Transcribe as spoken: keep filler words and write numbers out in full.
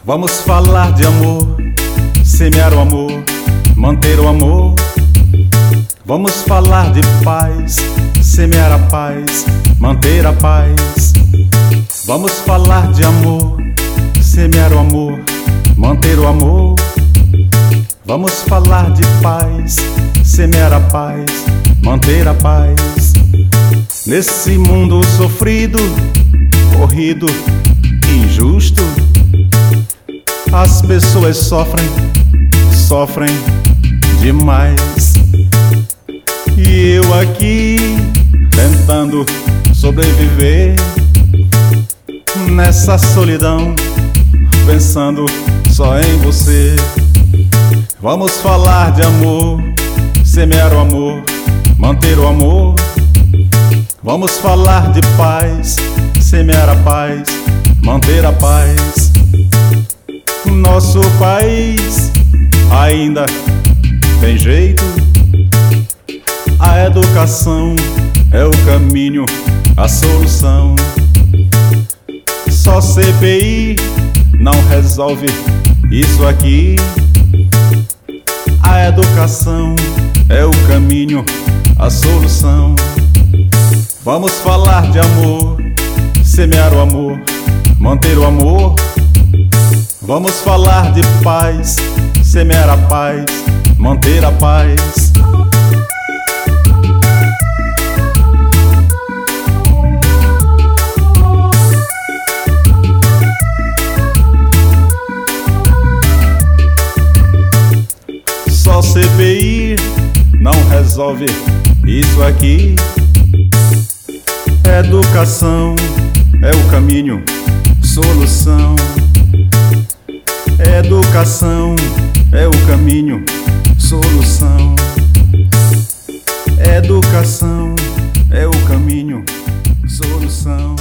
Vamos falar de amor, semear o amor, manter o amor. Vamos falar de paz, semear a paz, manter a paz. Vamos falar de amor, semear o amor, manter o amor. Vamos falar de paz, semear a paz, manter a paz. Nesse mundo sofrido, corrido, injusto, as pessoas sofrem, sofrem demais. E eu aqui tentando sobreviver nessa solidão, pensando só em você. Vamos falar de amor, semear o amor, manter o amor. Vamos falar de paz, semear a paz, manter a paz. Nosso país ainda tem jeito. A educação é o caminho, a solução. Só C P I não resolve isso aqui. A educação é o caminho, a solução. Vamos falar de amor, semear o amor, manter o amor. Vamos falar de paz, semear a paz, manter a paz. Só C P I não resolve isso aqui. Educação é o caminho, solução. Educação é o caminho, solução. Educação é o caminho, solução.